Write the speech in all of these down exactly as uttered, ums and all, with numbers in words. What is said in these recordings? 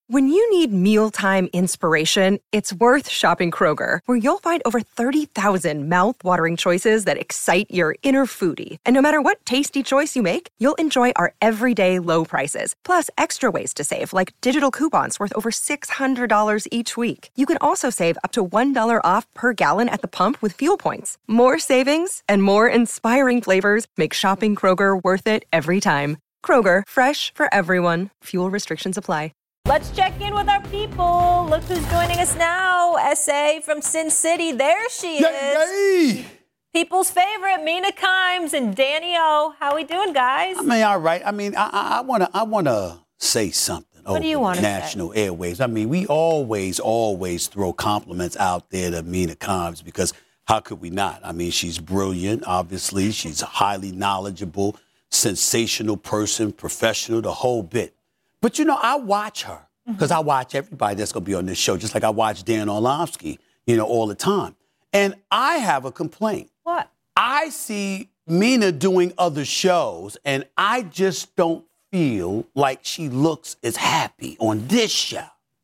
When you need mealtime inspiration, it's worth shopping Kroger, where you'll find over thirty thousand mouth-watering choices that excite your inner foodie. And no matter what tasty choice you make, you'll enjoy our everyday low prices, plus extra ways to save, like digital coupons worth over six hundred dollars each week. You can also save up to one dollar off per gallon at the pump with fuel points. More savings and more inspiring flavors make shopping Kroger worth it every time. Kroger, fresh for everyone. Fuel restrictions apply. Let's check in with our people. Look who's joining us now. S A from Sin City. There she is. Yay, yay. People's favorite, Mina Kimes and Danny O. How we doing, guys? I mean, all right. I mean, I, I, I wanna, I wanna say something. What do you want to say? National airwaves. I mean, we always, always throw compliments out there to Mina Kimes because how could we not? I mean, she's brilliant. Obviously, she's a highly knowledgeable, sensational person, professional, the whole bit. But, you know, I watch her because I watch everybody that's going to be on this show, just like I watch Dan Orlovsky, you know, all the time. And I have a complaint. What? I see Mina doing other shows, and I just don't feel like she looks as happy on this show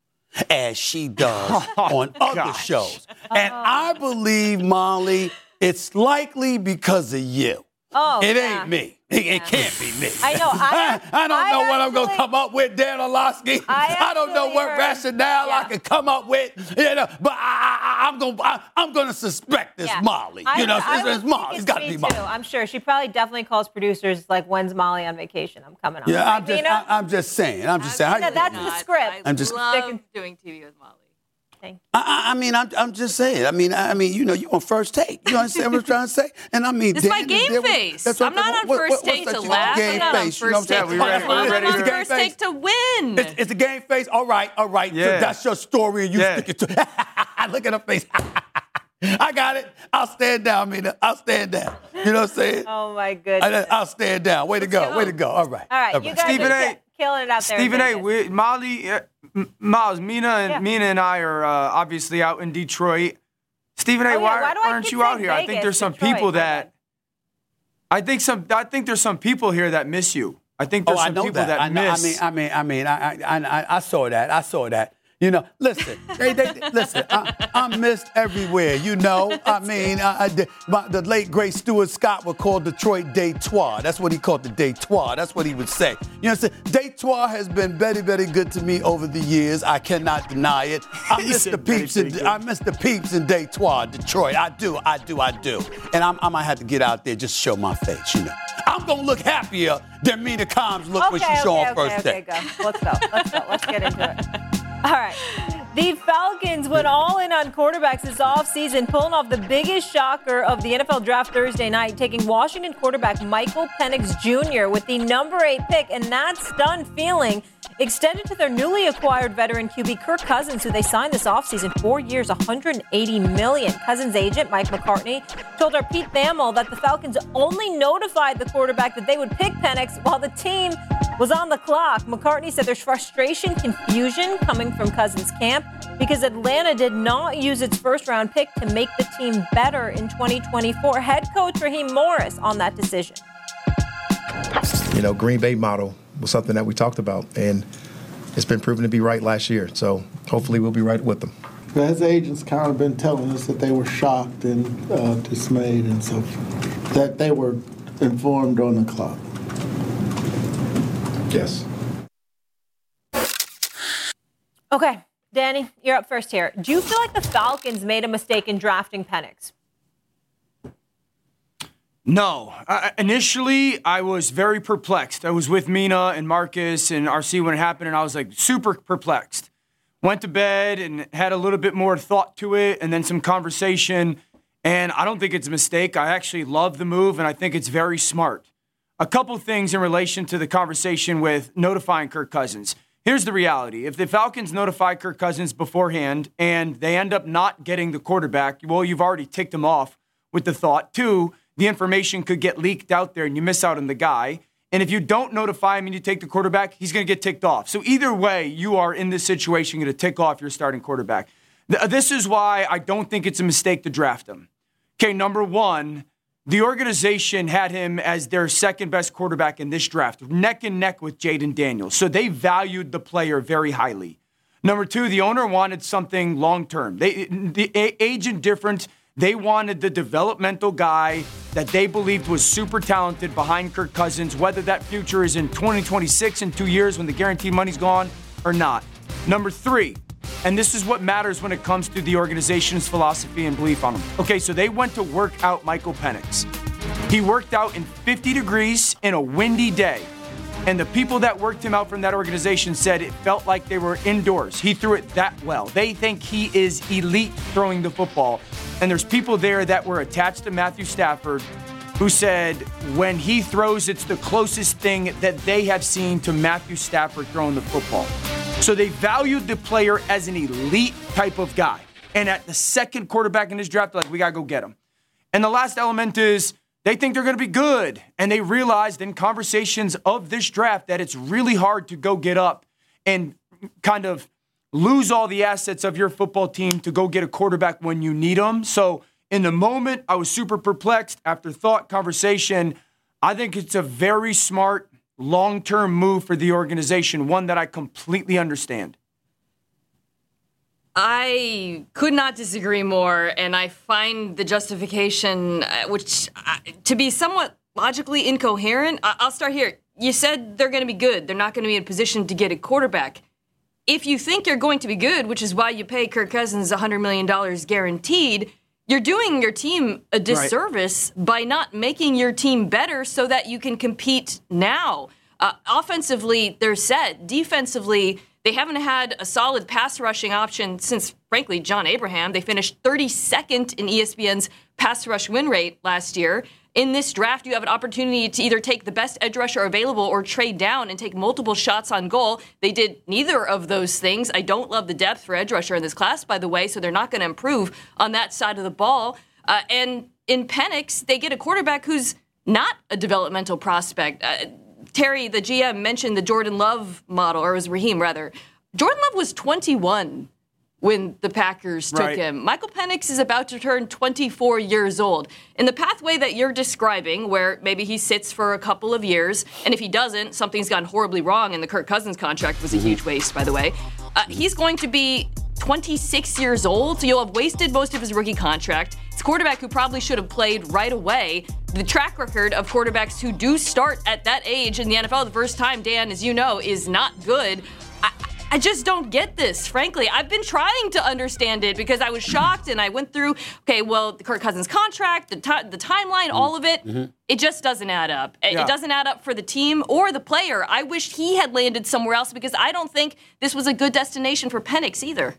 as she does oh, on other gosh. shows. And I believe, Molly, it's likely because of you. Oh, it yeah. ain't me. It, it can't be me. I know. I, I don't I know what actually, I'm going to come up with, Dan Orlovsky. I, I don't know what heard, rationale yeah. I can come up with, you know. But I, I, I'm going. I'm going to suspect this yeah. Molly. I, you know, I, it's, I it's Molly. It's got to be Molly. Too. I'm sure she probably definitely calls producers like, "When's Molly on vacation? I'm coming on." Yeah, right, I'm just. Mina? I, I'm just saying. I'm just I, saying. Mina, that's the script. I'm just love doing T V with Molly. Thank you. I, I mean, I'm, I'm just saying. I mean, I, I mean, you know, you on first take. You understand what I'm trying to say? And I mean, This is my Dan game there with- face. that's what- I'm not on what- first what- take what's to that? laugh. Game I'm not on face, you know first what take I'm to saying? ready? laugh. We I'm ready on to- first take to win. It's, it's a game face. All right, all right. So Yeah. that's your story, and you Yeah. stick it to. Look at her face. I got it. I'll stand down, Mina. I'll stand down. You know what I'm saying? Oh my goodness. I, I'll stand down. Way to go. go. Way to go. All right. All right, All you right. guys Stephen are A. ki- killing it out there. in Stephen A. Vegas. We, Molly, uh, M- Miles, Mina, and Yeah. Mina and I are uh, obviously out in Detroit. Stephen A. Oh, yeah, why, why do I aren't keep you out saying here? I think Vegas, there's some Detroit? people My that. I think some. I think there's some people here that miss you. I think Oh, there's I some know people that. that, I, know, miss. I mean, I mean, I mean, I, I, I, I saw that. I saw that. You know, listen, they, they, listen. I, I'm missed everywhere. You know, I mean, I, I, the, my, the late great Stuart Scott would call Detroit Detroit. That's what he called the Detroit. That's what he would say. You know, what I'm saying? Detroit has been very, very good to me over the years. I cannot deny it. I He miss said the very, peeps. very In, good. I miss the peeps in Detroit, Detroit. I do, I do, I do. And I'm, I might have to get out there just show my face. You know, I'm gonna look happier than Mina Kimes look when Okay, she show okay, on first okay, day. okay, go. Let's go. Let's go. Let's get into it. All right. The Falcons went all in on quarterbacks this offseason, pulling off the biggest shocker of the N F L draft Thursday night, taking Washington quarterback Michael Penix Junior with the number eight pick, and that stunned feeling extended to their newly acquired veteran Q B Kirk Cousins, who they signed this offseason, four years, one hundred eighty million dollars. Cousins' agent, Mike McCartney, told our Pete Thamel that the Falcons only notified the quarterback that they would pick Penix while the team was on the clock. McCartney said there's frustration, confusion coming from Cousins' camp because Atlanta did not use its first-round pick to make the team better in twenty twenty-four. Head coach Raheem Morris on that decision. You know, Green Bay model was something that we talked about, and it's been proven to be right last year. So hopefully we'll be right with them. His agents kind of been telling us that they were shocked and uh, dismayed and so that they were informed on the clock. Yes. Okay, Danny, you're up first here. Do you feel like the Falcons made a mistake in drafting Penix? No. Uh, initially, I was very perplexed. I was with Mina and Marcus and R C when it happened, and I was like super perplexed. Went to bed and had a little bit more thought to it and then some conversation, and I don't think it's a mistake. I actually love the move, and I think it's very smart. A couple things in relation to the conversation with notifying Kirk Cousins. Here's the reality. If the Falcons notify Kirk Cousins beforehand and they end up not getting the quarterback, well, you've already ticked them off with the thought. Two, the information could get leaked out there and you miss out on the guy. And if you don't notify him and you take the quarterback, he's going to get ticked off. So either way, you are in this situation going to tick off your starting quarterback. This is why I don't think it's a mistake to draft him. Okay, number one, the organization had him as their second best quarterback in this draft, neck and neck with Jaden Daniels. So they valued the player very highly. Number two, the owner wanted something long-term. They, the a- agent difference, they wanted the developmental guy that they believed was super talented behind Kirk Cousins, whether that future is in twenty twenty-six, in two years when the guaranteed money's gone or not. Number three, and this is what matters when it comes to the organization's philosophy and belief on him. Okay, so they went to work out Michael Penix. He worked out in fifty degrees in a windy day. And the people that worked him out from that organization said it felt like they were indoors. He threw it that well. They think he is elite throwing the football. And there's people there that were attached to Matthew Stafford who said when he throws, it's the closest thing that they have seen to Matthew Stafford throwing the football. So they valued the player as an elite type of guy. And at the second quarterback in this draft, they're like, we got to go get him. And the last element is, they think they're going to be good, and they realized in conversations of this draft that it's really hard to go get up and kind of lose all the assets of your football team to go get a quarterback when you need them. So in the moment, I was super perplexed. After thought, conversation, I think it's a very smart, long-term move for the organization, one that I completely understand. I could not disagree more, and I find the justification, uh, which uh, to be somewhat logically incoherent. I- I'll start here. You said they're going to be good. They're not going to be in a position to get a quarterback. If you think you're going to be good, which is why you pay Kirk Cousins one hundred million dollars guaranteed, you're doing your team a disservice right. by not making your team better so that you can compete now. Uh, offensively, they're set. Defensively, they haven't had a solid pass rushing option since, frankly, John Abraham. They finished thirty-second in E S P N's pass rush win rate last year. In this draft, you have an opportunity to either take the best edge rusher available or trade down and take multiple shots on goal. They did neither of those things. I don't love the depth for edge rusher in this class, by the way, so they're not going to improve on that side of the ball. Uh, and in Penix, they get a quarterback who's not a developmental prospect. Uh, Terry, the G M, mentioned the Jordan Love model, or it was Raheem, rather. Jordan Love was twenty-one when the Packers took right. him. Michael Penix is about to turn twenty-four years old. In the pathway that you're describing, where maybe he sits for a couple of years, and if he doesn't, something's gone horribly wrong, and the Kirk Cousins contract was a huge waste, by the way, uh, he's going to be twenty-six years old, so you'll have wasted most of his rookie contract. It's a quarterback who probably should have played right away. The track record of quarterbacks who do start at that age in the N F L the first time, Dan, as you know, is not good. I, I just don't get this, frankly. I've been trying to understand it because I was shocked and I went through, okay, well, the Kirk Cousins contract, the, t- the timeline, all of it, mm-hmm. it just doesn't add up. It, yeah. it doesn't add up for the team or the player. I wished he had landed somewhere else because I don't think this was a good destination for Penix either.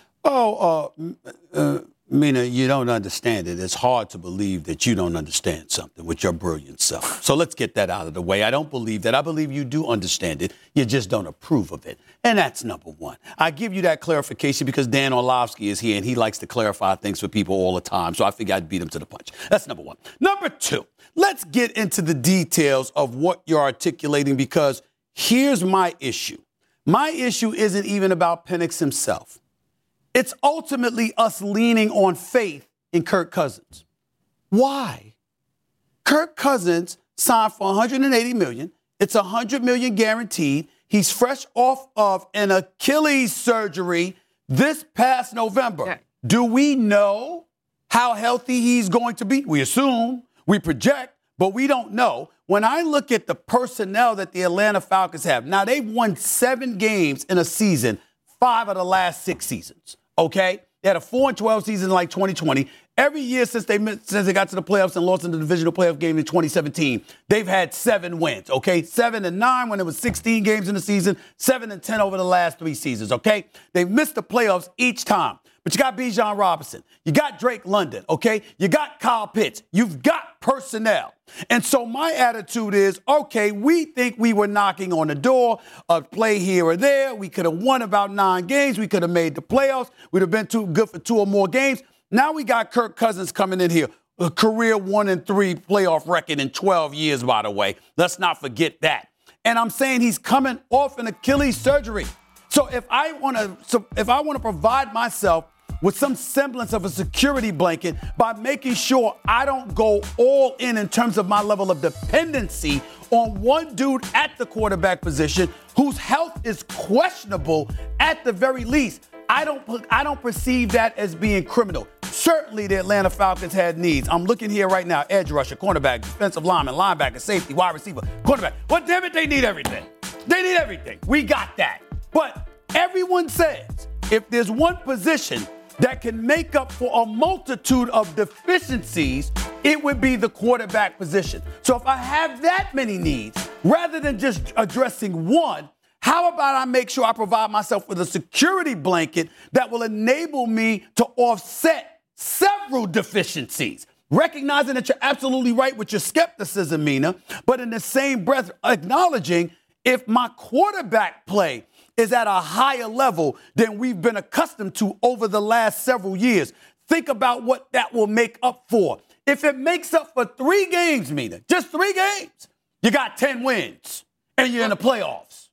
Oh, uh, uh, Mina, you don't understand it. It's hard to believe that you don't understand something with your brilliant self. So let's get that out of the way. I don't believe that. I believe you do understand it. You just don't approve of it. And that's number one. I give you that clarification because Dan Orlovsky is here and he likes to clarify things for people all the time. So I figured I'd beat him to the punch. That's number one. Number two, let's get into the details of what you're articulating because here's my issue. My issue isn't even about Penix himself. It's ultimately us leaning on faith in Kirk Cousins. Why? Kirk Cousins signed for one hundred eighty million dollars. It's one hundred million dollars guaranteed. He's fresh off of an Achilles surgery this past November. Yeah. Do we know how healthy he's going to be? We assume, we project, but we don't know. When I look at the personnel that the Atlanta Falcons have, now they've won seven games in a season, five of the last six seasons. Okay? They had a four and twelve season like twenty twenty. Every year since they since they got to the playoffs and lost in the divisional playoff game in twenty seventeen, they've had seven wins, okay? Seven and nine when it was sixteen games in the season, seven and ten over the last three seasons, okay? They've missed the playoffs each time. But you got Bijan Robinson. You got Drake London, okay? You got Kyle Pitts. You've got personnel. And so my attitude is, okay, we think we were knocking on the door of play here or there. We could have won about nine games. We could have made the playoffs. We'd have been too good for two or more games. Now we got Kirk Cousins coming in here, a career one and three playoff record in twelve years, by the way. Let's not forget that. And I'm saying he's coming off an Achilles surgery. So if I want to, so if I want to provide myself with some semblance of a security blanket by making sure I don't go all in in terms of my level of dependency on one dude at the quarterback position whose health is questionable at the very least. I don't I don't perceive that as being criminal. Certainly the Atlanta Falcons had needs. I'm looking here right now. Edge rusher, cornerback, defensive lineman, linebacker, safety, wide receiver, quarterback. Well, damn it, they need everything. They need everything. We got that. But everyone says if there's one position that can make up for a multitude of deficiencies, it would be the quarterback position. So if I have that many needs, rather than just addressing one, how about I make sure I provide myself with a security blanket that will enable me to offset several deficiencies? Recognizing that you're absolutely right with your skepticism, Mina, but in the same breath, acknowledging if my quarterback play is at a higher level than we've been accustomed to over the last several years, think about what that will make up for. If it makes up for three games, Mina, just three games, you got ten wins and you're in the playoffs.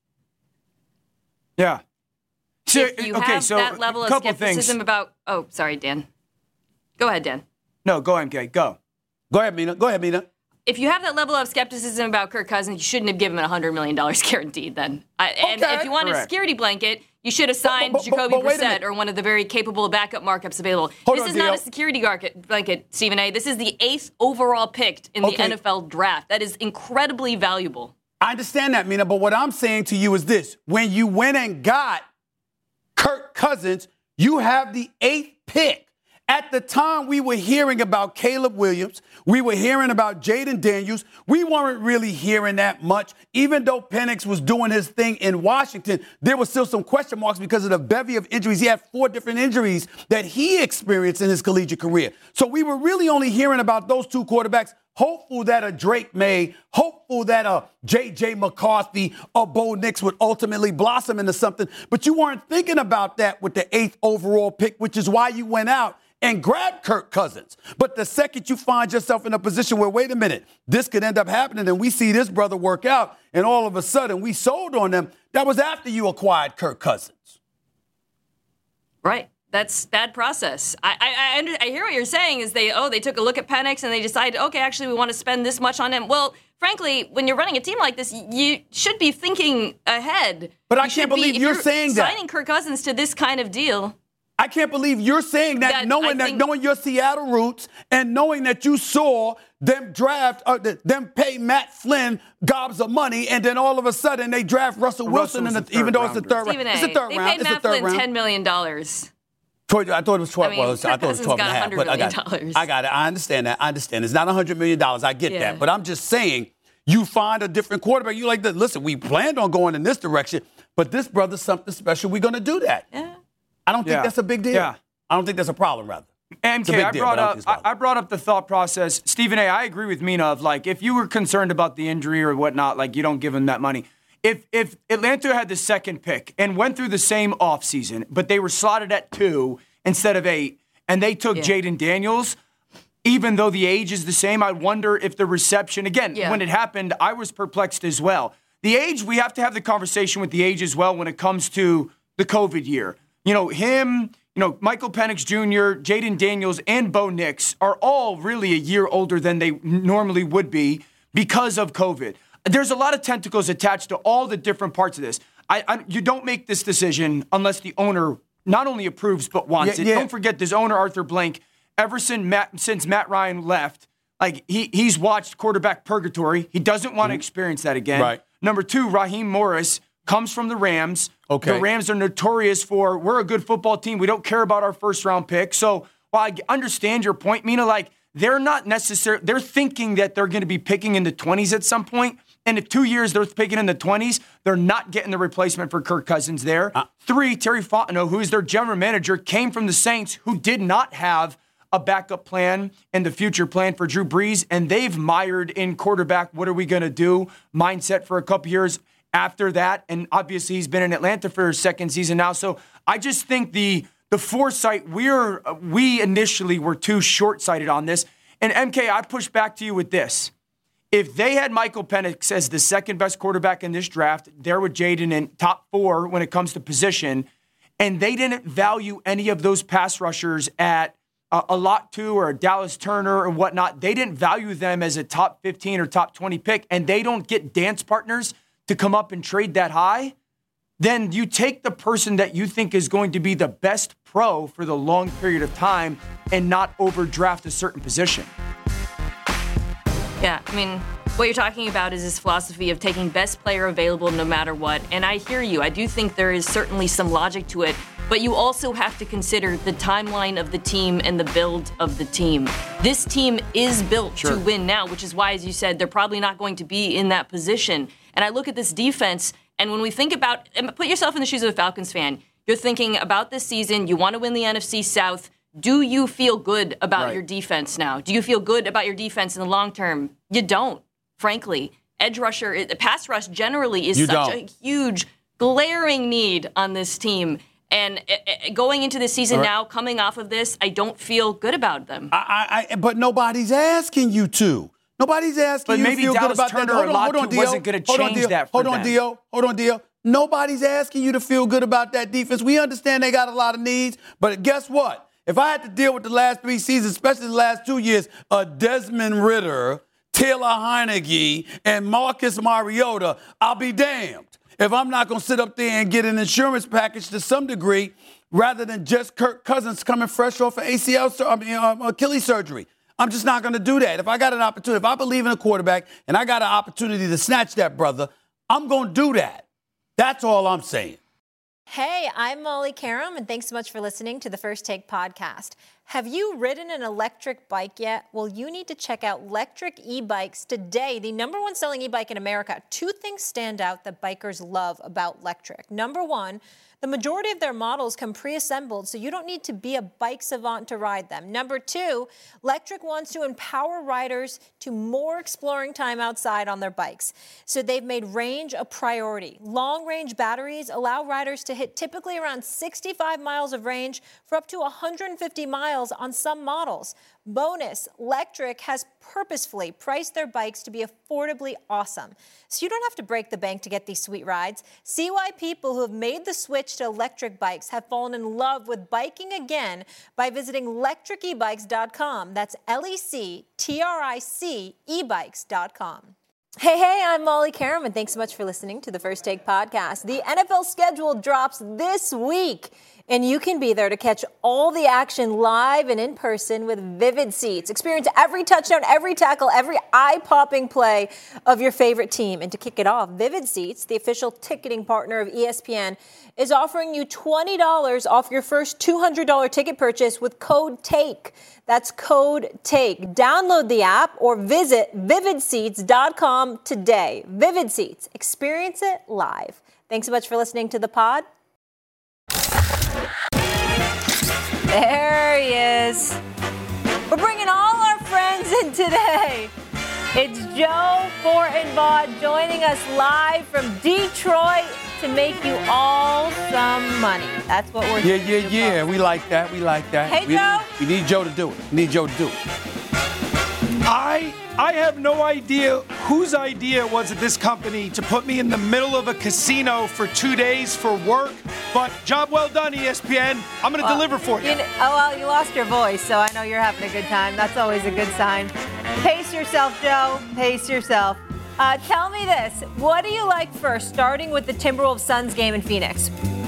Yeah. So, if you okay, have so that level a of couple skepticism things. about, oh, sorry, Dan. Go ahead, Dan. No, go ahead, M K. Go. Go ahead, Mina. Go ahead, Mina. If you have that level of skepticism about Kirk Cousins, you shouldn't have given him one hundred million dollars guaranteed then. I, and Okay. if you wanted a Correct. security blanket, you should have signed but- but- Jacoby but wait a Brissett minute. or one of the very capable backup markups available. Hold this on, is not Dio. a security garket- blanket, Stephen A. This is the eighth overall picked in the Okay. N F L draft. That is incredibly valuable. I understand that, Mina, but what I'm saying to you is this. When you went and got Kirk Cousins, you have the eighth pick. At the time we were hearing about Caleb Williams, we were hearing about Jaden Daniels. We weren't really hearing that much. Even though Penix was doing his thing in Washington, there was still some question marks because of the bevy of injuries. He had four different injuries that he experienced in his collegiate career. So we were really only hearing about those two quarterbacks, hopeful that a Drake May, hopeful that a J J McCarthy or Bo Nix would ultimately blossom into something. But you weren't thinking about that with the eighth overall pick, which is why you went out and grab Kirk Cousins. But the second you find yourself in a position where, wait a minute, this could end up happening and we see this brother work out and all of a sudden we sold on them, that was after you acquired Kirk Cousins. Right. That's bad process. I I, I, under, I hear what you're saying is they, oh, they took a look at Penix and they decided, okay, actually we want to spend this much on him. Well, frankly, when you're running a team like this, you should be thinking ahead. But I You can't should be- believe if you're saying that. Signing Kirk Cousins to this kind of deal. I can't believe you're saying that, That, knowing I that, think- knowing your Seattle roots and knowing that you saw them draft, uh, th- them pay Matt Flynn gobs of money, and then all of a sudden they draft Russell Wilson, Russell was in the the, even third though it's the rounder. third round. Stephen It's A. the third They round. paid It's the Matt third Flynn round. ten million dollars. I thought it was twelve. I mean, well, I thought it was Kirk twelve and a Cousins half. got But I got one hundred million it. dollars. I got it. I understand that. I understand. It's not one hundred million dollars. I get Yeah. that. But I'm just saying, you find a different quarterback. You like that. Listen, we planned on going in this direction, but this brother's something special. We're going to do that. Yeah. I don't think Yeah. that's a big deal. Yeah. I don't think that's a problem, rather. M It's a K, big I deal, brought but I don't up think it's I, valid. I brought up the thought process. Stephen A., I agree with Mina of like if you were concerned about the injury or whatnot, like you don't give him that money. If if Atlanta had the second pick and went through the same offseason, but they were slotted at two instead of eight, and they took Yeah. Jaden Daniels, even though the age is the same, I wonder if the reception, again, Yeah. when it happened, I was perplexed as well. The age, we have to have the conversation with the age as well when it comes to the COVID year. You know, him, you know, Michael Penix Junior, Jaden Daniels, and Bo Nix are all really a year older than they normally would be because of COVID. There's a lot of tentacles attached to all the different parts of this. I, I you don't make this decision unless the owner not only approves but wants Yeah, it. yeah. Don't forget this owner, Arthur Blank, ever since Matt, since Matt Ryan left, like he he's watched quarterback purgatory. He doesn't want to experience that again. Right. Number two, Raheem Morris comes from the Rams. Okay. The Rams are notorious for, we're a good football team. We don't care about our first round pick. So while I understand your point, Mina, like they're not necessarily, they're thinking that they're going to be picking in the twenties at some point. And in two years, they're picking in the twenties. They're not getting the replacement for Kirk Cousins there. Uh, Three, Terry Fontenot, who is their general manager, came from the Saints, who did not have a backup plan and the future plan for Drew Brees. And they've mired in quarterback, what are we going to do mindset for a couple years after that. And obviously he's been in Atlanta for his second season now. So I just think the the foresight, we're we initially were too short-sighted on this. And M K, I push back to you with this. If they had Michael Penix as the second best quarterback in this draft, there with Jaden in top four when it comes to position, and they didn't value any of those pass rushers at a, a lot to, or a Dallas Turner or whatnot, they didn't value them as a top fifteen or top twenty pick, and they don't get dance partners to come up and trade that high, then you take the person that you think is going to be the best pro for the long period of time and not overdraft a certain position. Yeah, I mean, what you're talking about is this philosophy of taking best player available no matter what. And I hear you. I do think there is certainly some logic to it. But you also have to consider the timeline of the team and the build of the team. This team is built sure. to win now, which is why, as you said, they're probably not going to be in that position. And I look at this defense, and when we think about, and put yourself in the shoes of a Falcons fan, you're thinking about this season, you want to win the N F C South. Do you feel good about right. your defense now? Do you feel good about your defense in the long term? You don't, frankly. Edge rusher, pass rush generally is you such don't. a huge, glaring need on this team. And uh, going into the season right. now, coming off of this, I don't feel good about them. I, I, but nobody's asking you to. Nobody's asking but you to maybe feel Dallas good about Turner that. Hold on, hold on, Dio. wasn't going to change Dio. that for Hold on, them. Dio. Hold on, Dio. Nobody's asking you to feel good about that defense. We understand they got a lot of needs, but guess what? If I had to deal with the last three seasons, especially the last two years, uh, Desmond Ridder, Taylor Heineke, and Marcus Mariota, I'll be damned if I'm not going to sit up there and get an insurance package to some degree rather than just Kirk Cousins coming fresh off an A C L, I mean, um, Achilles surgery. I'm just not going to do that. If I got an opportunity, if I believe in a quarterback and I got an opportunity to snatch that brother, I'm going to do that. That's all I'm saying. Hey, I'm Molly Karam, and thanks so much for listening to the First Take podcast. Have you ridden an electric bike yet? Well, you need to check out Lectric E-Bikes today, the number one selling e-bike in America. Two things stand out that bikers love about Lectric. Number one, the majority of their models come pre-assembled, so you don't need to be a bike savant to ride them. Number two, Lectric wants to empower riders to more exploring time outside on their bikes. So they've made range a priority. Long-range batteries allow riders to hit typically around sixty-five miles of range for up to one hundred fifty miles on some models. Bonus, Lectric has purposefully priced their bikes to be affordably awesome. So you don't have to break the bank to get these sweet rides. See why people who have made the switch to electric bikes have fallen in love with biking again by visiting lectric e bikes dot com. That's L E C T R I C e bikes dot com. Hey, hey, I'm Molly Karam, and thanks so much for listening to the First Take podcast. The N F L schedule drops this week, and you can be there to catch all the action live and in person with Vivid Seats. Experience every touchdown, every tackle, every eye-popping play of your favorite team. And to kick it off, Vivid Seats, the official ticketing partner of E S P N, is offering you twenty dollars off your first two hundred dollars ticket purchase with code TAKE. That's code TAKE. Download the app or visit vivid seats dot com today. Vivid Seats. Experience it live. Thanks so much for listening to the pod. There he is. We're bringing all our friends in today. It's Joe Fortenbaugh joining us live from Detroit to make you all some money. That's what we're Yeah, doing. yeah, yeah. We like that. We like that. Hey, we, Joe. We need Joe to do it. We need Joe to do it. I I have no idea whose idea it was at this company to put me in the middle of a casino for two days for work, but job well done, E S P N. I'm going to Well, deliver for you. you know, oh, well, you lost your voice, so I know you're having a good time. That's always a good sign. Pace yourself, Joe. Pace yourself. Uh, tell me this. What do you like first, starting with the Timberwolves Suns game in Phoenix?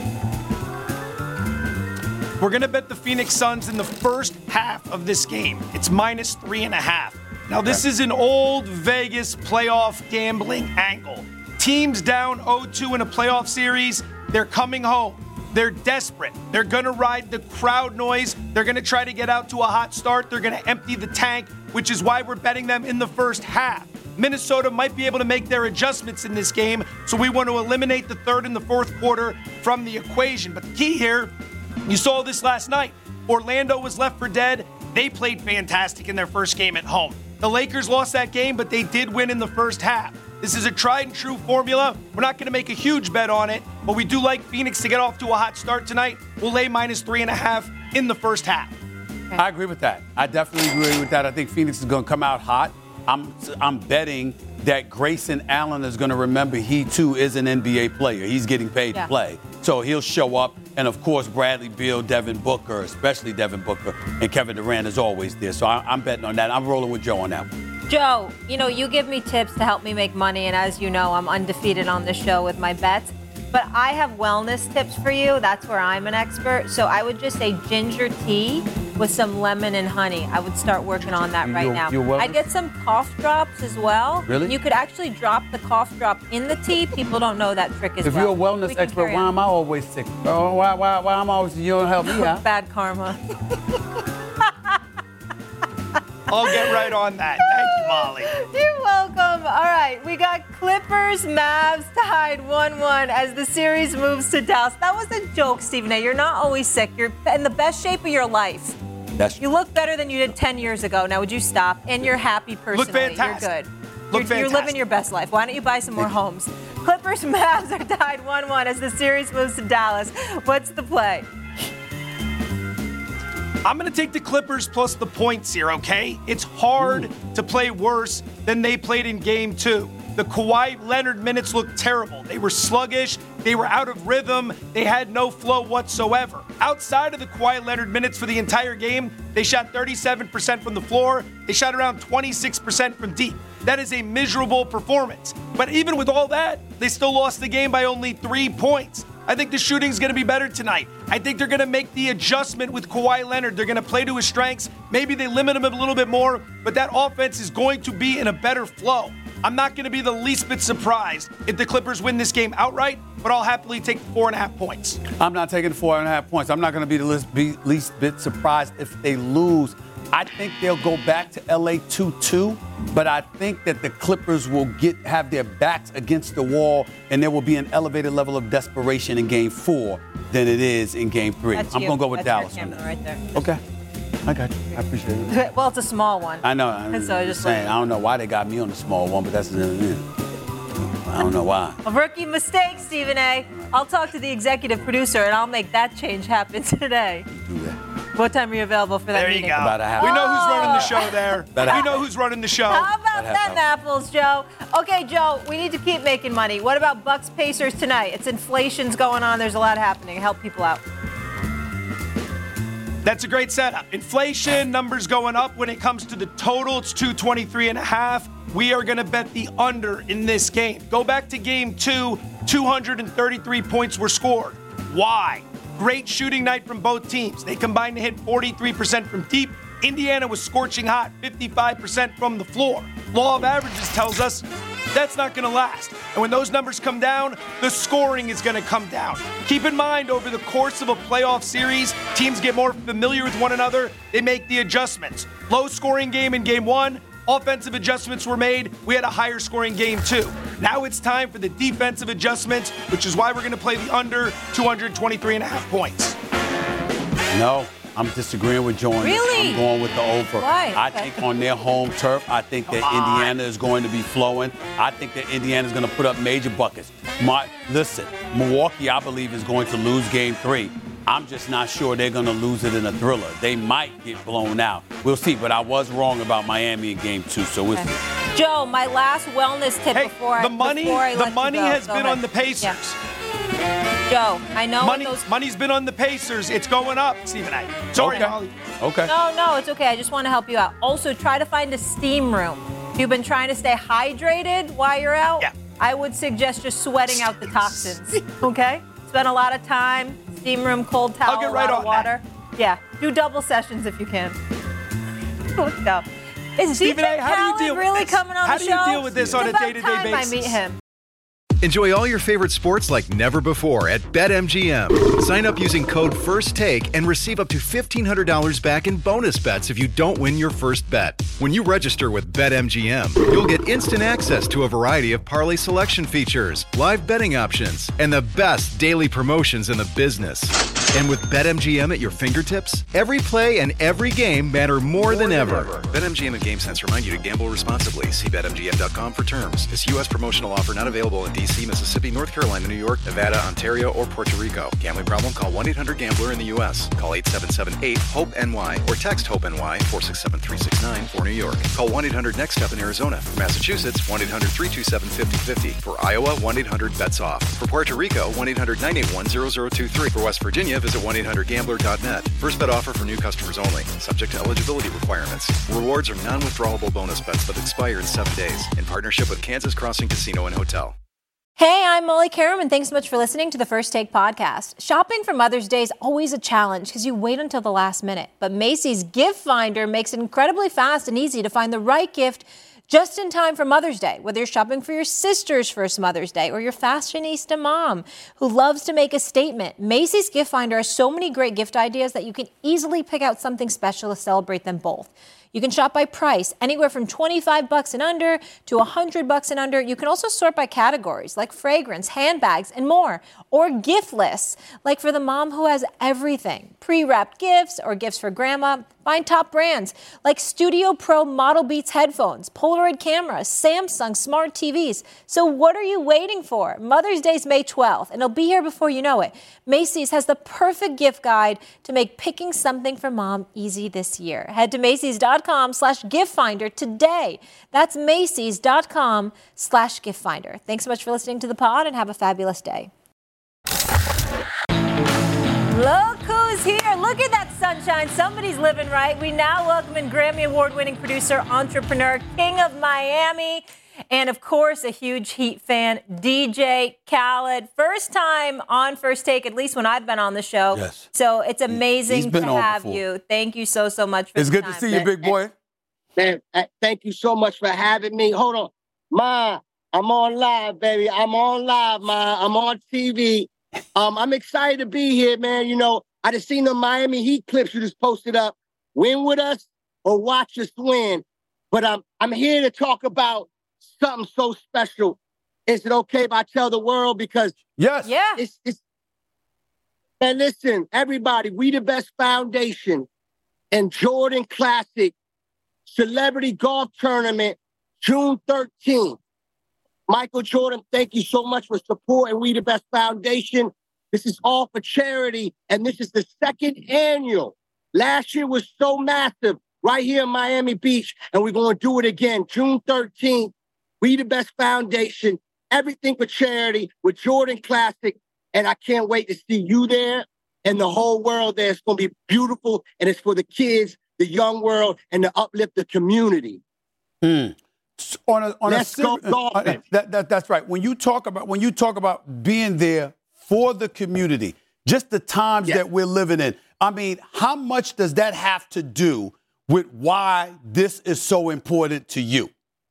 We're going to bet the Phoenix Suns in the first half of this game. It's minus three and a half. Now, this is an old Vegas playoff gambling angle. Teams down oh two in a playoff series, they're coming home. They're desperate. They're going to ride the crowd noise. They're going to try to get out to a hot start. They're going to empty the tank, which is why we're betting them in the first half. Minnesota might be able to make their adjustments in this game, so we want to eliminate the third and the fourth quarter from the equation. But the key here, you saw this last night. Orlando was left for dead. They played fantastic in their first game at home. The Lakers lost that game, but they did win in the first half. This is a tried and true formula. We're not going to make a huge bet on it, but we do like Phoenix to get off to a hot start tonight. We'll lay minus three and a half in the first half. I agree with that. I definitely agree with that. I think Phoenix is going to come out hot. I'm I'm betting that Grayson Allen is going to remember he, too, is an N B A player. He's getting paid Yeah. to play. So he'll show up. And, of course, Bradley Beal, Devin Booker, especially Devin Booker, and Kevin Durant is always there. So I, I'm betting on that. I'm rolling with Joe on that one. Joe, you know, you give me tips to help me make money, and as you know, I'm undefeated on the show with my bets. But I have wellness tips for you. That's where I'm an expert. So I would just say ginger tea with some lemon and honey. I would start working on that right You're- now. you're wellness? I'd get some cough drops as well. Really? You could actually drop the cough drop in the tea. People don't know that trick as If well. you're a We wellness can expert, carry why on. am I always sick? Oh, why, why, why am I always, you don't help me out? Bad karma. I'll get right on that. Thank you, Molly. You're welcome. All right, we got Clippers, Mavs tied one one as the series moves to Dallas. That was a joke, Stephen A. You're not always sick. You're in the best shape of your life. That's You look better than you did ten years ago. Now, would you stop? And you're happy personally. fantastic. You're good. Look you're, you're fantastic. living your best life. Why don't you buy some more homes? Clippers, Mavs are tied one one as the series moves to Dallas. What's the play? I'm going to take the Clippers plus the points here, okay? It's hard to play worse than they played in game two. The Kawhi Leonard minutes looked terrible. They were sluggish. They were out of rhythm. They had no flow whatsoever. Outside of the Kawhi Leonard minutes for the entire game, they shot thirty-seven percent from the floor. They shot around twenty-six percent from deep. That is a miserable performance. But even with all that, they still lost the game by only three points. I think the shooting's going to be better tonight. I think they're going to make the adjustment with Kawhi Leonard. They're going to play to his strengths. Maybe they limit him a little bit more, but that offense is going to be in a better flow. I'm not going to be the least bit surprised if the Clippers win this game outright, but I'll happily take the four and a half points. I'm not taking the four and a half points. I'm not going to be the least, be least bit surprised if they lose. I think they'll go back to L A two two, but I think that the Clippers will get have their backs against the wall, and there will be an elevated level of desperation in Game Four than it is in Game Three. That's I'm you. going to go with That's Dallas your on camera that. right there. Okay, I got you. I appreciate it. Well, it's a small one. I know. I'm So I just just saying. like- I don't know why they got me on the small one, but that's the I don't know why. A rookie mistake, Stephen A. I'll talk to the executive producer, and I'll make that change happen today. Do that. What time are you available for that There you meeting? go. About a half- We know who's running the show there. About a We half- know who's running the show. How about That them apples, Joe? Okay, Joe, we need to keep making money. What about Bucks Pacers tonight? It's inflation's going on. There's a lot happening. Help people out. That's a great setup. Inflation, numbers going up. When it comes to the total, it's two twenty-three and a half. We are going to bet the under in this game. Go back to game two, two hundred thirty-three points were scored. Why? Great shooting night from both teams. They combined to hit forty-three percent from deep. Indiana was scorching hot, fifty-five percent from the floor. Law of averages tells us that's not going to last. And when those numbers come down, the scoring is going to come down. Keep in mind, over the course of a playoff series, teams get more familiar with one another. They make the adjustments. Low scoring game in game one. Offensive adjustments were made. We had a higher scoring game two. Now it's time for the defensive adjustments, which is why we're going to play the under two twenty-three and a half points. No, I'm disagreeing with Joe on this. Really? I'm going with the over. Why? I Okay. think on their home turf, I think that Come on. Indiana is going to be flowing. I think that Indiana is going to put up major buckets. My, listen, Milwaukee, I believe, is going to lose game three. I'm just not sure they're going to lose it in a thriller. They might get blown out. We'll see, but I was wrong about Miami in game two, so we'll see. Joe, my last wellness tip Hey, before I the money, before I the let you money go. has Go been ahead. on the Pacers. Yeah. Joe, I know Money, those. money's been on the Pacers. It's going up, Stephen A. Sorry, Okay. Molly. Okay. No, no, it's okay. I just want to help you out. Also, try to find a steam room. If you've been trying to stay hydrated while you're out, Yeah. I would suggest just sweating out the toxins. Okay? Spend a lot of time, steam room, cold towel, I'll get a right lot of on water. Yeah, do double sessions if you can. No. Is Stephen D J A., how do you Khaled deal with really this? coming on How the do you show? deal with this It's on a about day-to-day time basis? I meet him. Enjoy all your favorite sports like never before at BetMGM. Sign up using code FIRSTTAKE and receive up to fifteen hundred dollars back in bonus bets if you don't win your first bet. When you register with BetMGM, you'll get instant access to a variety of parlay selection features, live betting options, and the best daily promotions in the business. And with BetMGM at your fingertips, every play and every game matter more than ever. BetMGM and GameSense remind you to gamble responsibly. See Bet M G M dot com for terms. This U S promotional offer not available in D C C, Mississippi, North Carolina, New York, Nevada, Ontario, or Puerto Rico. Gambling problem? Call one eight hundred gambler in the U S Call eight seven seven eight hope N Y or text HOPE-NY four six seven three six nine for New York. Call one eight hundred next step in Arizona. For Massachusetts, one eight hundred three two seven five zero five zero. For Iowa, one eight hundred bets off. For Puerto Rico, one eight hundred nine eight one zero zero two three. For West Virginia, visit one eight hundred gambler dot net. First bet offer for new customers only. Subject to eligibility requirements. Rewards are non-withdrawable bonus bets that expire in seven days. In partnership with Kansas Crossing Casino and Hotel. Hey, I'm Molly Karam, and thanks so much for listening to the First Take podcast. Shopping for Mother's Day is always a challenge because you wait until the last minute. But Macy's Gift Finder makes it incredibly fast and easy to find the right gift just in time for Mother's Day, whether you're shopping for your sister's first Mother's Day or your fashionista mom who loves to make a statement. Macy's Gift Finder has so many great gift ideas that you can easily pick out something special to celebrate them both. You can shop by price, anywhere from twenty-five bucks and under to one hundred bucks and under. You can also sort by categories like fragrance, handbags, and more. Or gift lists, like for the mom who has everything. Pre-wrapped gifts or gifts for grandma. Find top brands like Studio Pro Model Beats headphones, Polaroid cameras, Samsung smart T Vs. So what are you waiting for? Mother's Day's May twelfth, and it'll be here before you know it. Macy's has the perfect gift guide to make picking something for mom easy this year. Head to Macy's.com slash gift finder today. That's Macy's.com slash gift finder. Thanks so much for listening to the pod, and have a fabulous day. Look who's here. Look at that sunshine. Somebody's living right. We now welcome in Grammy Award-winning producer, entrepreneur, king of Miami, and, of course, a huge Heat fan, D J Khaled. First time on First Take, at least when I've been on the show. Yes. So it's amazing to have before. you. Thank you so, so much for It's the good time. to see you, big boy. Man, thank you so much for having me. Hold on. Ma, I'm on live, baby. I'm on live, Ma. I'm on T V. Um, I'm excited to be here, man. You know, I just seen the Miami Heat clips you just posted up. Win with us or watch us win. But I'm I'm here to talk about something so special. Is it okay if I tell the world? Because yes, yeah. It's, it's, and listen, everybody, We the Best Foundation and Jordan Classic Celebrity Golf Tournament, June thirteenth. Michael Jordan, thank you so much for supporting We the Best Foundation. This is all for charity, and this is the second annual. Last year was so massive right here in Miami Beach, and we're going to do it again, June thirteenth. We the Best Foundation, everything for charity with Jordan Classic, and I can't wait to see you there and the whole world there. It's going to be beautiful, and it's for the kids, the young world, and to uplift the community. Mm. On a, on Let's a go uh, golfing. that, that, that's right. When you talk about when you talk about being there for the community, just the times Yes. that we're living in. I mean, how much does that have to do with why this is so important to you?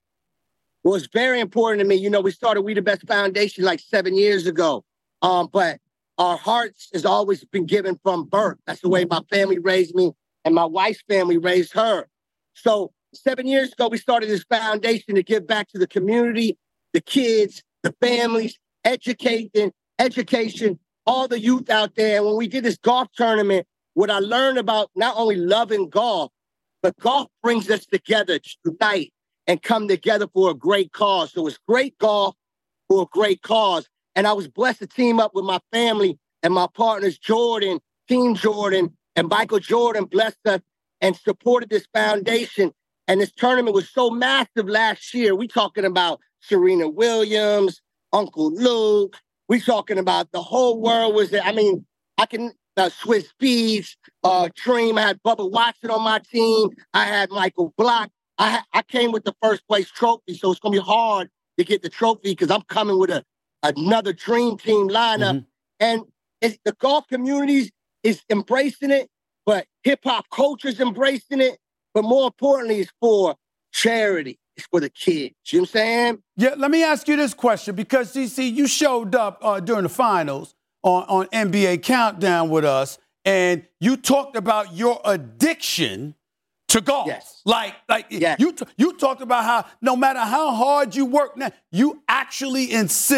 Well, it's very important to me. You know, we started We the Best Foundation like seven years ago, um, but our hearts has always been given from birth. That's the way my family raised me, and my wife's family raised her. So seven years ago, we started this foundation to give back to the community, the kids, the families, educating, education, all the youth out there. And when we did this golf tournament, what I learned about not only loving golf, but golf brings us together to unite and come together for a great cause. So it's great golf for a great cause. And I was blessed to team up with my family and my partners, Jordan, Team Jordan, and Michael Jordan blessed us and supported this foundation. And this tournament was so massive last year. We talking about Serena Williams, Uncle Luke. We talking about the whole world was there. I mean, I can, uh, Swiss Beats, uh, Dream. I had Bubba Watson on my team. I had Michael Block. I ha- I came with the first place trophy, so it's going to be hard to get the trophy because I'm coming with a another dream team lineup. Mm-hmm. And it's, the golf communities is embracing it, but hip-hop culture is embracing it. But more importantly, it's for charity. It's for the kids. You know what I'm saying? Yeah, let me ask you this question, because, C C, you showed up uh, during the finals on, on N B A Countdown with us, and you talked about your addiction to golf. Yes. Like, like yes. you, t- you talked about how no matter how hard you work now, you actually insist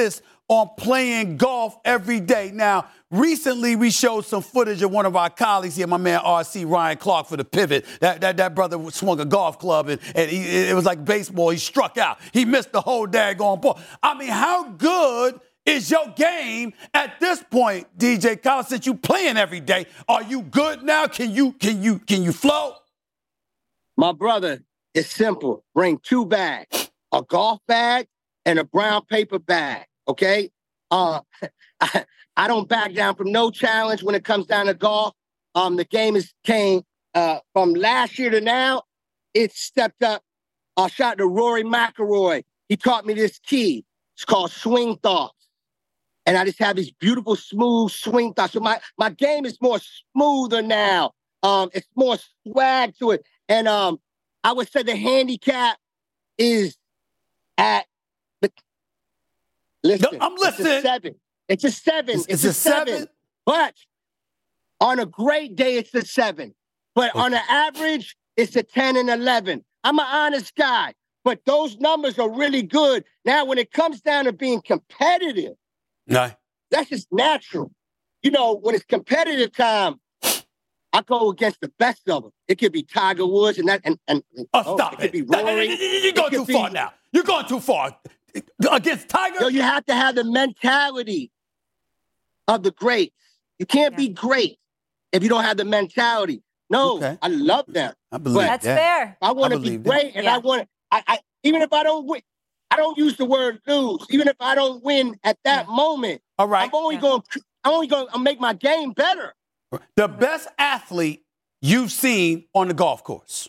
on playing golf every day. Now, recently we showed some footage of one of our colleagues here, my man R C Ryan Clark for the Pivot. That that, that brother swung a golf club, and, and he, it was like baseball. He struck out. He missed the whole daggone ball. I mean, how good is your game at this point, D J Khaled, since you playing every day? Are you good now? Can you can you can you flow? My brother, it's simple. Bring two bags, a golf bag and a brown paper bag, okay? Uh, I, I don't back down from no challenge when it comes down to golf. Um, the game has came uh, from last year to now. It's stepped up. I shot to Rory McIlroy. He taught me this key. It's called swing thoughts. And I just have these beautiful, smooth swing thoughts. So my, my game is more smoother now. Um, it's more swag to it. And um, I would say the handicap is at the. Listen, no, I'm listening. It's a seven. It's a seven. It's, it's, it's a, a seven. seven. But on a great day, it's a seven. But okay. on an average, it's a ten and eleven. I'm an honest guy, but those numbers are really good. Now, when it comes down to being competitive, no. that's just natural. You know, when it's competitive time, I go against the best of them. It could be Tiger Woods and that, and, and oh, oh, stop it. It could be Rory. You're going too far be, now. You're going too far. Against Tiger? Yo, you have to have the mentality of the greats. You can't yeah. be great if you don't have the mentality. No, okay. I love them. I believe That's that. fair. I want to be great, that. and yeah. I want to. I, I even if I don't win, I don't use the word lose. Even if I don't win at that yeah. moment, all right, I'm only yeah. going. I'm only going to make my game better. The best athlete you've seen on the golf course.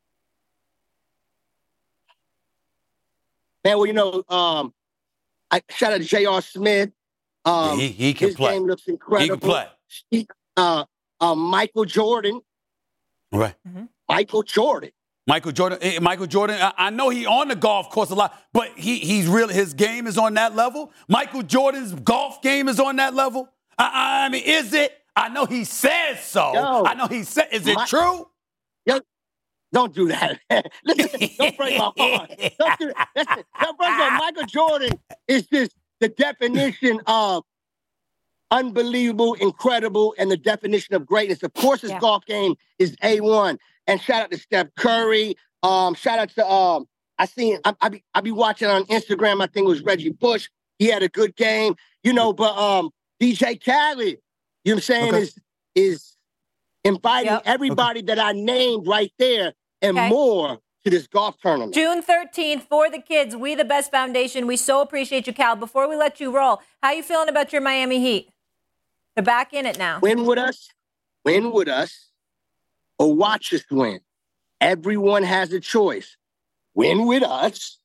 Man, well, you know, um, I shout out to J R. Smith. Um, yeah, he, he can his play. His game looks incredible. He can play. He, uh, uh, Michael Jordan. Right. Mm-hmm. Michael Jordan. Michael Jordan. Michael Jordan. I, I know he on the golf course a lot, but he he's real. His game is on that level. Michael Jordan's golf game is on that level. I, I mean, is it? I know he says so. Yo, I know he said. Is it my, true? Yo, don't do that. Listen, don't break my heart. Don't do that. Listen, don't break my Michael Jordan is just the definition of unbelievable, incredible, and the definition of greatness. Of course, his yeah. golf game is A one. And shout out to Steph Curry. Um, shout out to um, I seen I, I be I be watching on Instagram. I think it was Reggie Bush. He had a good game, you know. But um, D J Khaled, you know what I'm saying, okay. is is inviting yep. everybody okay. that I named right there and okay. more to this golf tournament. June thirteenth for the kids. We the Best Foundation. We so appreciate you, Cal. Before we let you roll, how you feeling about your Miami Heat? They're back in it now. Win with us. Win with us. Or watch us win. Everyone has a choice. Win with us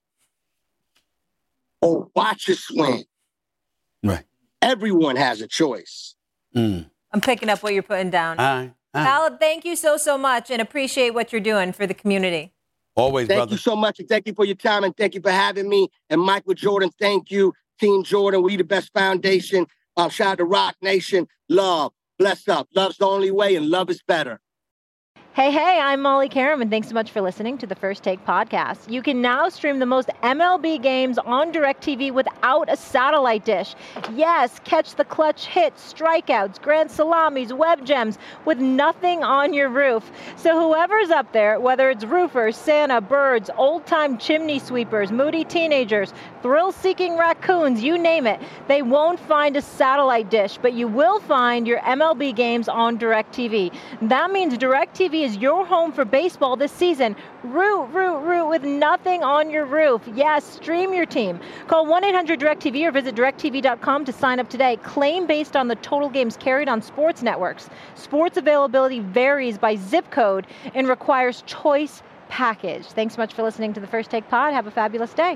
or watch us win. Right. Everyone has a choice. Mm. I'm picking up what you're putting down. All right. All right. Khaled, thank you so, so much and appreciate what you're doing for the community. Always, thank brother. Thank you so much and thank you for your time and thank you for having me. And Michael Jordan, thank you. Team Jordan, we the Best Foundation. Uh, shout out to Rock Nation. Love. Bless up. Love's the only way and love is better. Hey, hey, I'm Molly Karam, and thanks so much for listening to the First Take podcast. You can now stream the most M L B games on DirecTV without a satellite dish. Yes, catch the clutch hits, strikeouts, grand salamis, web gems with nothing on your roof. So whoever's up there, whether it's roofers, Santa, birds, old-time chimney sweepers, moody teenagers, thrill-seeking raccoons, you name it, they won't find a satellite dish, but you will find your M L B games on DirecTV. That means DirecTV is your home for baseball this season. Root, root, root with nothing on your roof. Yes, stream your team. Call one eight hundred direct T V or visit direct T V dot com to sign up today. Claim based on the total games carried on sports networks. Sports availability varies by zip code and requires choice package. Thanks so much for listening to the First Take Pod. Have a fabulous day.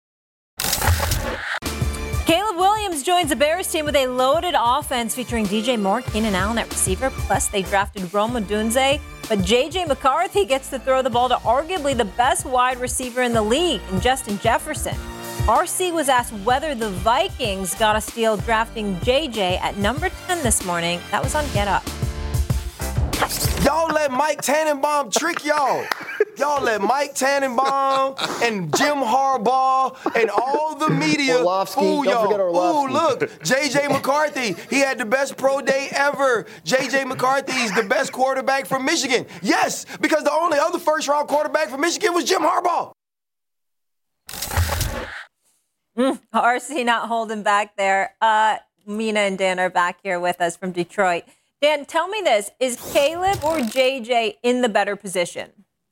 Caleb Williams joins the Bears team with a loaded offense featuring D J Moore, Keenan Allen at receiver. Plus, they drafted Rome Odunze. But J J McCarthy gets to throw the ball to arguably the best wide receiver in the league, in Justin Jefferson. R C was asked whether the Vikings got a steal drafting J J at number ten this morning. That was on Get Up. Y'all let Mike Tannenbaum trick y'all. y'all let Mike Tannenbaum and Jim Harbaugh and all the media Orlovsky. fool Don't forget y'all. Orlovsky. Ooh, look, J J McCarthy, he had the best pro day ever. J J McCarthy's the best quarterback from Michigan. Yes, because the only other first-round quarterback from Michigan was Jim Harbaugh. Mm, R C not holding back there. Uh, Mina and Dan are back here with us from Detroit. Dan, tell me this. Is Caleb or J J in the better position?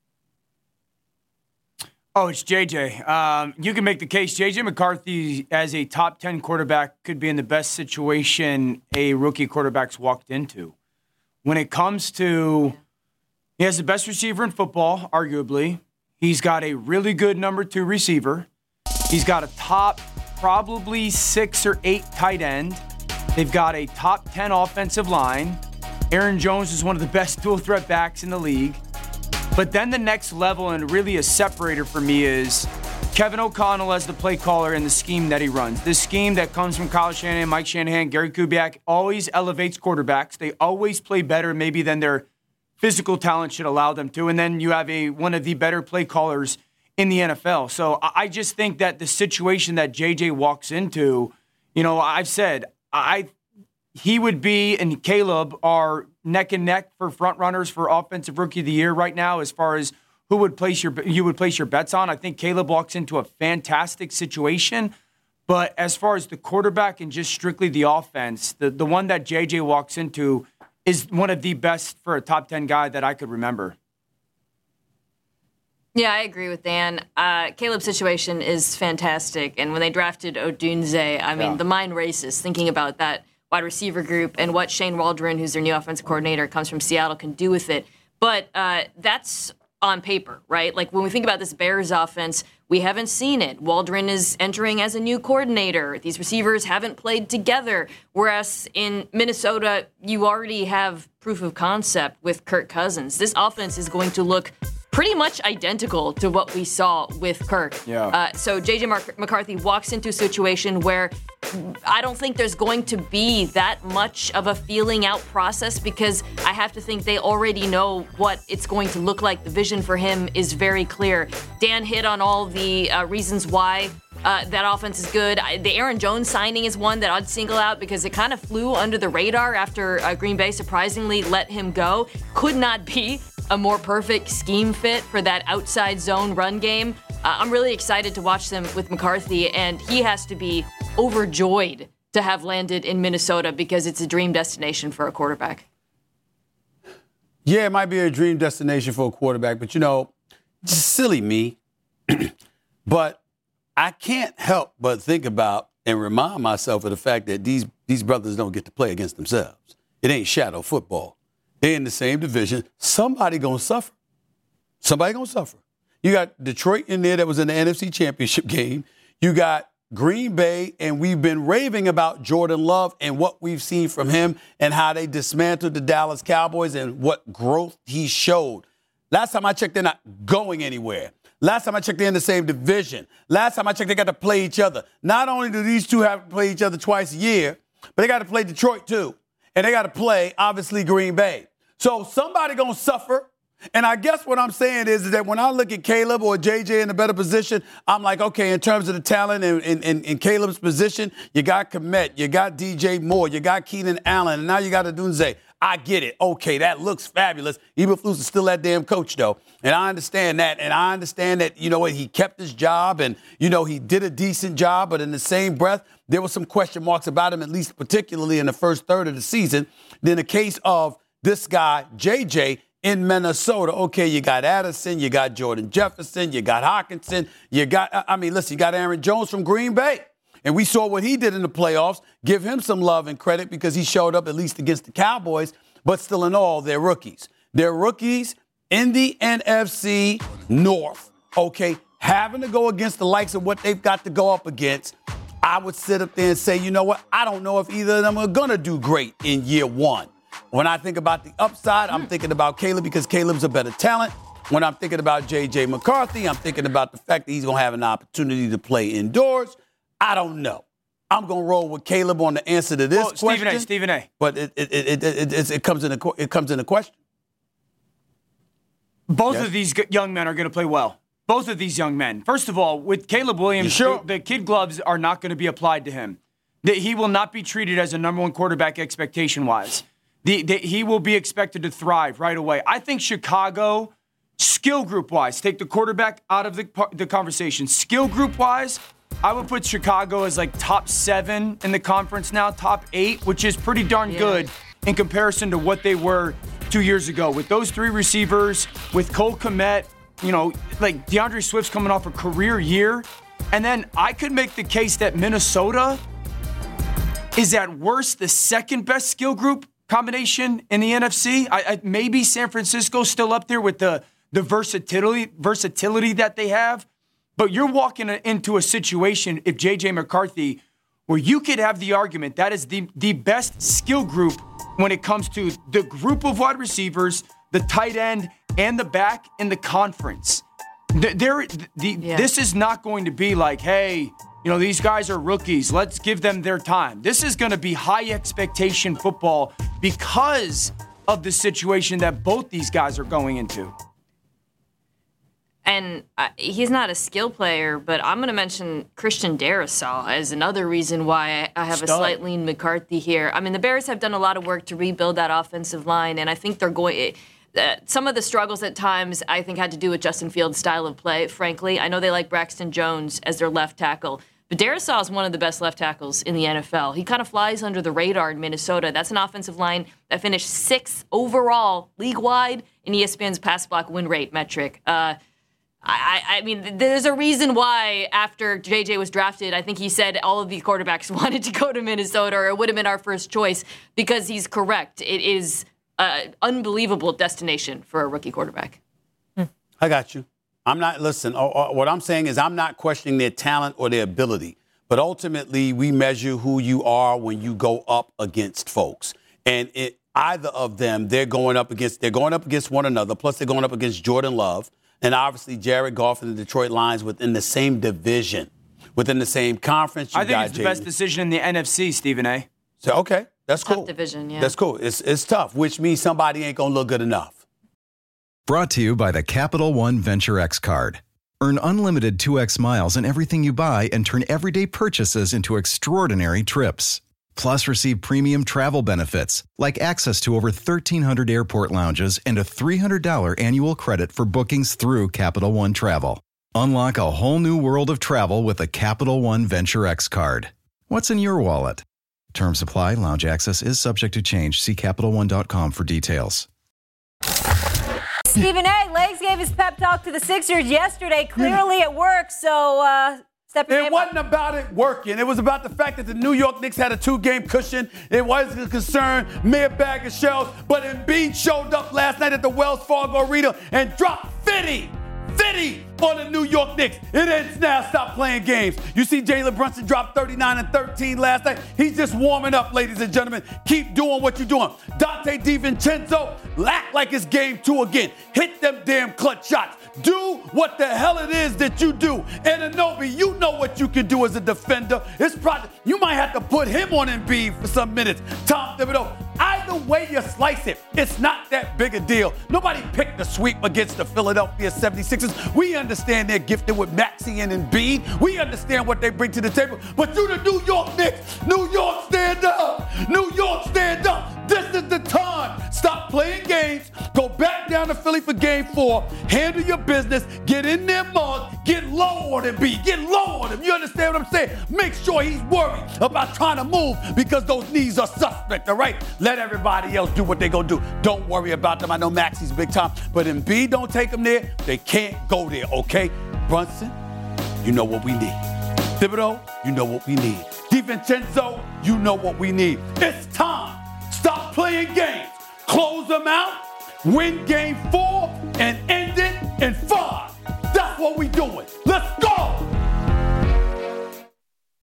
Oh, it's J J. Um, you can make the case J J McCarthy as a top ten quarterback could be in the best situation a rookie quarterback's walked into. When it comes to, he has the best receiver in football, arguably. He's got a really good number two receiver. He's got a top probably six or eight tight end. They've got a top ten offensive line. Aaron Jones is one of the best dual threat backs in the league. But then the next level and really a separator for me is Kevin O'Connell as the play caller and the scheme that he runs. This scheme that comes from Kyle Shanahan, Mike Shanahan, Gary Kubiak always elevates quarterbacks. They always play better maybe than their physical talent should allow them to. And then you have a one of the better play callers in the N F L. So I just think that the situation that J J walks into, you know, I've said I he would be and Caleb are neck and neck for front runners for offensive rookie of the year right now as far as who would place your you would place your bets on. I think Caleb walks into a fantastic situation, but as far as the quarterback and just strictly the offense, the the one that J J walks into is one of the best for a top ten guy that I could remember. Yeah, I agree with Dan. Uh, Caleb's situation is fantastic. And when they drafted Odunze, I mean, yeah. the mind races thinking about that wide receiver group and what Shane Waldron, who's their new offensive coordinator, comes from Seattle, can do with it. But uh, that's on paper, right? Like when we think about this Bears offense, we haven't seen it. Waldron is entering as a new coordinator. These receivers haven't played together. Whereas in Minnesota, you already have proof of concept with Kirk Cousins. This offense is going to look pretty much identical to what we saw with Kirk. Yeah. Uh, so J J Mark- McCarthy walks into a situation where I don't think there's going to be that much of a feeling out process because I have to think they already know what it's going to look like. The vision for him is very clear. Dan hit on all the uh, reasons why uh, that offense is good. I, the Aaron Jones signing is one that I'd single out because it kind of flew under the radar after uh, Green Bay surprisingly let him go. Could not be a more perfect scheme fit for that outside zone run game. Uh, I'm really excited to watch them with McCarthy, and he has to be overjoyed to have landed in Minnesota because it's a dream destination for a quarterback. Yeah, it might be a dream destination for a quarterback, but, you know, just silly me. But I can't help but think about and remind myself of the fact that these, these brothers don't get to play against themselves. It ain't shadow football. They're in the same division. Somebody gonna suffer. Somebody gonna suffer. You got Detroit in there that was in the N F C Championship game. You got Green Bay, and we've been raving about Jordan Love and what we've seen from him and how they dismantled the Dallas Cowboys and what growth he showed. Last time I checked, they're not going anywhere. Last time I checked, they're in the same division. Last time I checked, they got to play each other. Not only do these two have to play each other twice a year, but they got to play Detroit too. And they got to play, obviously, Green Bay. So somebody going to suffer. And I guess what I'm saying is, is that when I look at Caleb or J J in a better position, I'm like, okay, in terms of the talent and in, in, in Caleb's position, you got Kmet, you got D J Moore, you got Keenan Allen, and now you got Odunze. I get it. Okay, that looks fabulous. Eberflus is still that damn coach, though. And I understand that. And I understand that, you know what, he kept his job and, you know, he did a decent job. But in the same breath, there were some question marks about him, at least particularly in the first third of the season. Then the case of this guy, J J, in Minnesota. Okay, you got Addison, you got Jordan Jefferson, you got Hockenson, you got, I mean, listen, you got Aaron Jones from Green Bay. And we saw what he did in the playoffs. Give him some love and credit because he showed up at least against the Cowboys. But still in all, they're rookies. They're rookies in the N F C North, okay, having to go against the likes of what they've got to go up against. I would sit up there and say, you know what, I don't know if either of them are going to do great in year one. When I think about the upside, I'm thinking about Caleb because Caleb's a better talent. When I'm thinking about J J McCarthy, I'm thinking about the fact that he's going to have an opportunity to play indoors. I don't know. I'm going to roll with Caleb on the answer to this well, question. Stephen A. Stephen A. But it it, it, it, it, it comes in a, it comes in a question. Both Yes. of these g- young men are going to play well. Both of these young men. First of all, with Caleb Williams, sure? the, the kid gloves are not going to be applied to him. That he will not be treated as a number one quarterback expectation-wise. The, the, he will be expected to thrive right away. I think Chicago, skill group-wise, take the quarterback out of the, the conversation. Skill group-wise, I would put Chicago as like top seven in the conference now, top eight, which is pretty darn Yeah. good in comparison to what they were two years ago. With those three receivers, with Cole Kmet, you know, like DeAndre Swift's coming off a career year. And then I could make the case that Minnesota is at worst the second best skill group combination in the N F C. I, I, maybe San Francisco's still up there with the, the versatility, versatility that they have. But you're walking into a situation, if J J McCarthy, where you could have the argument that is the, the best skill group when it comes to the group of wide receivers, the tight end, and the back in the conference. There, the, Yeah. This is not going to be like, hey, you know, these guys are rookies. Let's give them their time. This is going to be high expectation football because of the situation that both these guys are going into. And uh, he's not a skill player, but I'm going to mention Christian Darrisaw as another reason why I, I have Stud. a slight lean McCarthy here. I mean, the Bears have done a lot of work to rebuild that offensive line, and I think they're going. Uh, some of the struggles at times, I think, had to do with Justin Fields' style of play. Frankly, I know they like Braxton Jones as their left tackle, but Darrisaw is one of the best left tackles in the N F L. He kind of flies under the radar in Minnesota. That's an offensive line that finished sixth overall league-wide in E S P N's pass block win rate metric. Uh, I, I mean, there's a reason why after J J was drafted, I think he said all of these quarterbacks wanted to go to Minnesota, or it would have been our first choice, because he's correct. It is an unbelievable destination for a rookie quarterback. I got you. I'm not, listen, oh, oh, what I'm saying is I'm not questioning their talent or their ability, but ultimately we measure who you are when you go up against folks. And it, either of them, they're going up against, they're going up against one another, plus they're going up against Jordan Love, and obviously Jared Goff and the Detroit Lions within the same division, within the same conference. You I think got it's the Jalen. best decision in the N F C, Stephen A. So, okay, that's Tough cool. division, yeah. That's cool. It's, it's tough, which means somebody ain't going to look good enough. Brought to you by the Capital One Venture X card. Earn unlimited two X miles in everything you buy and turn everyday purchases into extraordinary trips. Plus, receive premium travel benefits like access to over thirteen hundred airport lounges and a three hundred dollars annual credit for bookings through Capital One Travel. Unlock a whole new world of travel with a Capital One Venture X card. What's in your wallet? Terms apply. Lounge access is subject to change. See Capital One dot com for details. Stephen A. Legs gave his pep talk to the Sixers yesterday. Clearly it worked, so uh, step your It game wasn't up. about it working. It was about the fact that the New York Knicks had a two-game cushion. It wasn't a concern, mere bag of shells. But Embiid showed up last night at the Wells Fargo Arena and dropped fifty, fifty on the New York Knicks. It ends now. Stop playing games. You see Jalen Brunson drop thirty-nine and thirteen last night. He's just warming up, ladies and gentlemen. Keep doing what you're doing. Dante DiVincenzo, act like it's game two again. Hit them damn clutch shots. Do what the hell it is that you do. And Anunoby, you know what you can do as a defender. It's probably, you might have to put him on Embiid for some minutes. Tom Thibodeau, either way you slice it, it's not that big a deal. Nobody picked the sweep against the Philadelphia seventy-sixers. We understand they're gifted with Maxey and Embiid. We understand what they bring to the table. But you the New York Knicks, New York stand up. New York stand up. This is the time. Stop playing games. Go back down to Philly for game four. Handle your business. Get in there, mug. Get low on Embiid. Get low on him. You understand what I'm saying? Make sure he's worried about trying to move because those knees are suspect, all right? Let everybody else do what they gonna do. Don't worry about them. I know Maxey's big time, but Embiid don't take them there. They can't go there, okay? Brunson, you know what we need. Thibodeau, you know what we need. DiVincenzo, you know what we need. It's time. Stop playing games. Close them out. Win game four and end it in five. That's what we doing.